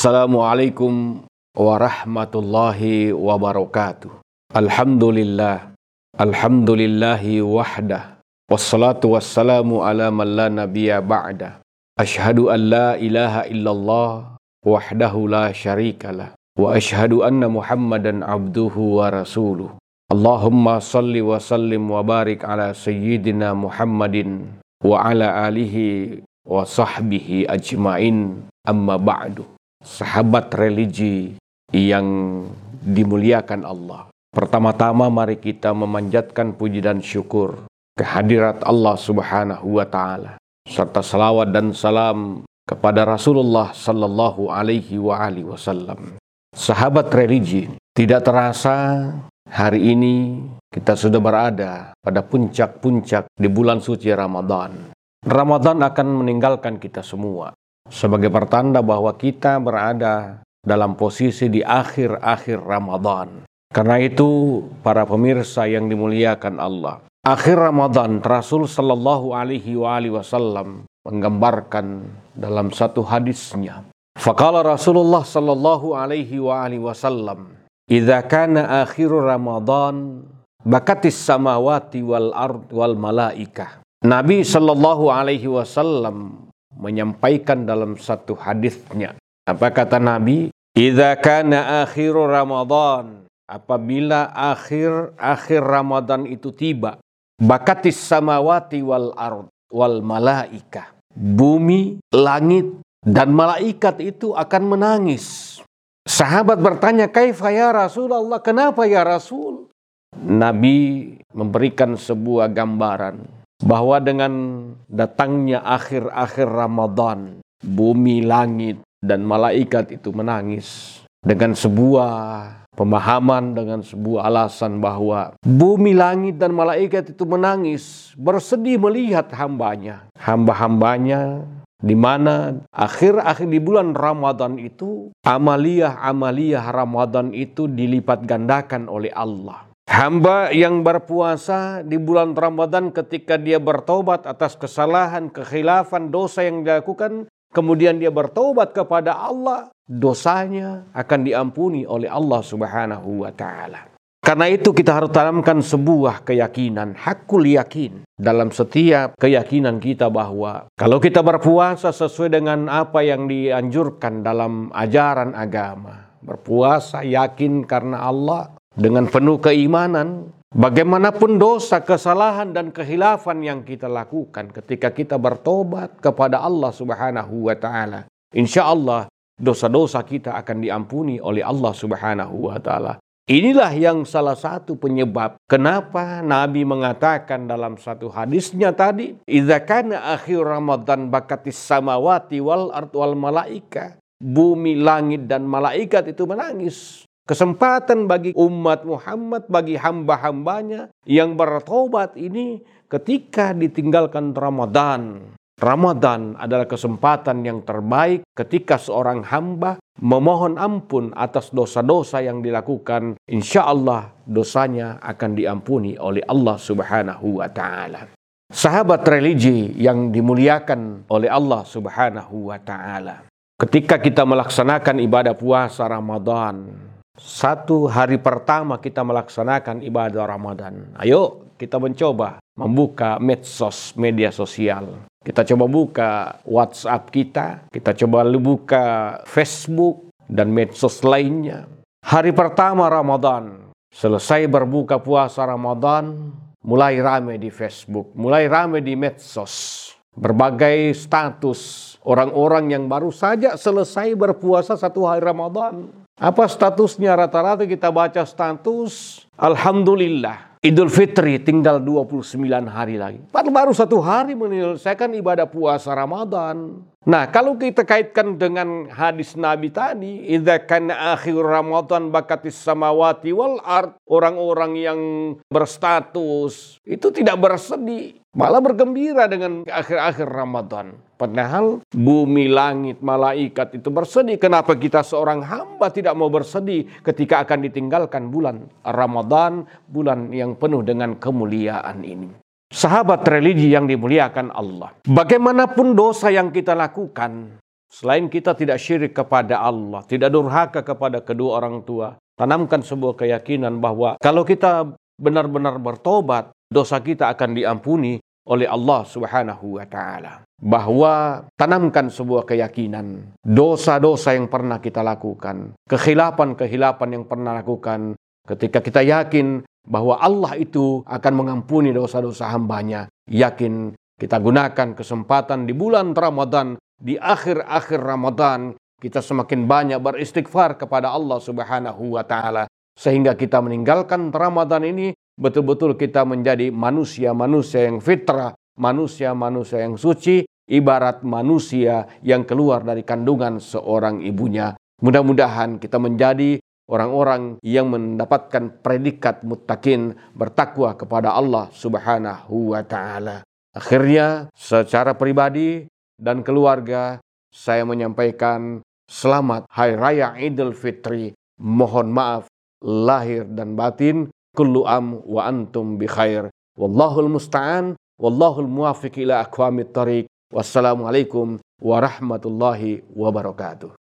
Assalamualaikum warahmatullahi wabarakatuh. Alhamdulillah, alhamdulillahi wahdah. Wassalatu wassalamu ala man la nabiyya ba'dah. Ashhadu an la ilaha illallah wahdahu la syarikalah. Wa ashhadu anna Muhammadan abduhu wa rasuluh. Allahumma salli wa sallim wa barik ala sayyidina Muhammadin wa ala alihi wa sahbihi ajma'in, amma ba'du. Sahabat religi yang dimuliakan Allah, pertama-tama mari kita memanjatkan puji dan syukur kehadirat Allah Subhanahu wa Ta'ala, serta salawat dan salam kepada Rasulullah Sallallahu Alaihi Wasallam. Sahabat religi, tidak terasa hari ini kita sudah berada pada puncak-puncak di bulan suci Ramadan. Ramadan akan meninggalkan kita semua sebagai pertanda bahwa kita berada dalam posisi di akhir-akhir Ramadan. Karena itu, para pemirsa yang dimuliakan Allah, akhir Ramadan Rasul Sallallahu Alaihi Wasallam menggambarkan dalam satu hadisnya. Faqala Rasulullah Sallallahu Alaihi Wasallam, "Idza kana akhiru Ramadan, bakatis samawati wal ard wal malaikah." Nabi Sallallahu Alaihi Wasallam menyampaikan dalam satu hadisnya. Apa kata Nabi? Idza kana akhiru Ramadan, apabila akhir Ramadan itu tiba, bakatis samawati wal ard wal malaikah. Bumi, langit dan malaikat itu akan menangis. Sahabat bertanya, "Kaifa ya Rasulullah? Kenapa ya Rasul?" Nabi memberikan sebuah gambaran bahwa dengan datangnya akhir Ramadan, bumi, langit, dan malaikat itu menangis dengan sebuah pemahaman, dengan sebuah alasan bahwa bumi, langit, dan malaikat itu menangis, bersedih melihat hamba-hambanya, di mana akhir di bulan Ramadan itu, amaliyah Ramadan itu dilipat gandakan oleh Allah. Hamba yang berpuasa di bulan Ramadan ketika dia bertobat atas kesalahan, kekhilafan, dosa yang dilakukan, kemudian dia bertobat kepada Allah, dosanya akan diampuni oleh Allah Subhanahu wa Ta'ala. Karena itu kita harus tanamkan sebuah keyakinan, hakul yakin, dalam setiap keyakinan kita bahwa kalau kita berpuasa sesuai dengan apa yang dianjurkan dalam ajaran agama, berpuasa yakin karena Allah, dengan penuh keimanan, bagaimanapun dosa, kesalahan, dan kehilafan yang kita lakukan ketika kita bertobat kepada Allah Subhanahu wa Ta'ala, insya Allah dosa-dosa kita akan diampuni oleh Allah Subhanahu wa Ta'ala. Inilah yang salah satu penyebab kenapa Nabi mengatakan dalam satu hadisnya tadi, "Idza kana akhir Ramadan bakatis samawati wal ard wal malaika." Bumi, langit, dan malaikat itu menangis. Kesempatan bagi umat Muhammad, bagi hamba-hambanya yang bertobat ini ketika ditinggalkan Ramadan. Ramadan adalah kesempatan yang terbaik ketika seorang hamba memohon ampun atas dosa-dosa yang dilakukan. Insya Allah dosanya akan diampuni oleh Allah Subhanahu wa Ta'ala. Sahabat religi yang dimuliakan oleh Allah Subhanahu wa Ta'ala, ketika kita melaksanakan ibadah puasa Ramadan, satu hari pertama kita melaksanakan ibadah Ramadan, ayo kita mencoba membuka medsos, media sosial. Kita coba buka WhatsApp kita coba buka Facebook dan medsos lainnya. Hari pertama Ramadan, selesai berbuka puasa Ramadan, mulai rame di Facebook, mulai rame di medsos. Berbagai status orang-orang yang baru saja selesai berpuasa satu hari Ramadan. Apa statusnya? Rata-rata kita baca status, Alhamdulillah, Idul Fitri tinggal 29 hari lagi. Baru satu hari menyelesaikan ibadah puasa Ramadan. Nah, kalau kita kaitkan dengan hadis Nabi tadi, idza kana akhir Ramadan bakatis samawati wal ard, orang-orang yang berstatus itu tidak bersedih, malah bergembira dengan akhir Ramadan. Padahal bumi, langit, malaikat itu bersedih. Kenapa kita seorang hamba tidak mau bersedih ketika akan ditinggalkan bulan Ramadan, bulan yang penuh dengan kemuliaan ini? Sahabat religi yang dimuliakan Allah, bagaimanapun dosa yang kita lakukan, Selain kita tidak syirik kepada Allah, tidak durhaka kepada kedua orang tua, tanamkan sebuah keyakinan bahwa kalau kita benar-benar bertobat, dosa kita akan diampuni oleh Allah Subhanahu wa Ta'ala. Bahwa tanamkan sebuah keyakinan, dosa-dosa yang pernah kita lakukan, kehilapan-kehilapan yang pernah lakukan, ketika kita yakin bahwa Allah itu akan mengampuni dosa-dosa hambanya, yakin kita gunakan kesempatan di bulan Ramadan, di akhir-akhir Ramadan, kita semakin banyak beristighfar kepada Allah Subhanahu wa Ta'ala, sehingga kita meninggalkan Ramadan ini betul-betul kita menjadi manusia-manusia yang fitrah, manusia-manusia yang suci, ibarat manusia yang keluar dari kandungan seorang ibunya. Mudah-mudahan kita menjadi orang-orang yang mendapatkan predikat muttaqin, bertakwa kepada Allah Subhanahu wa Ta'ala. Akhirnya, secara pribadi dan keluarga, saya menyampaikan selamat Hari Raya Idul Fitri. Mohon maaf lahir dan batin. Kullu am wa antum bi khair. Wallahul musta'an, wallahul muwafiq ila aqwamit thariq. Wassalamualaikum warahmatullahi wabarakatuh.